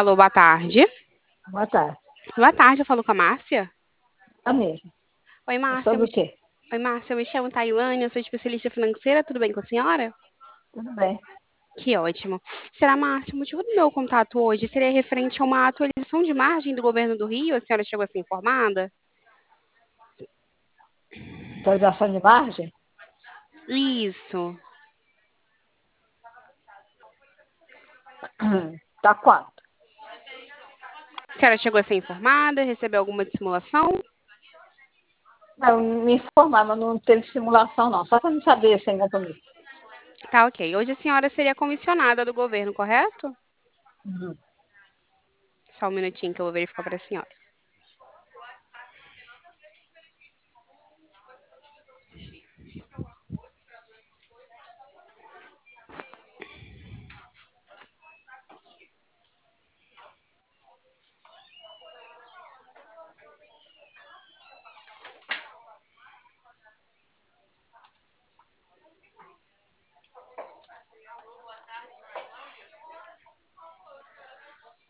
Alô, boa tarde. Boa tarde. Boa tarde, eu falo com a Márcia. É mesmo. Oi, É Márcia. sobre o quê? Oi, Márcia, eu me chamo Tailane, eu sou especialista financeira, tudo bem com a senhora? Tudo bem. Que ótimo. Será, Márcia, o motivo do meu contato hoje seria referente a uma atualização de margem do governo do Rio, a senhora chegou a ser informada? Atualização de margem? Isso. Tá quanto? A senhora chegou a ser informada, recebeu alguma simulação? Eu me informar, mas não teve simulação, não. Só para não saber sem compromisso. Tá, ok. Hoje a senhora seria comissionada do governo, correto? Uhum. Só um minutinho que eu vou verificar para a senhora.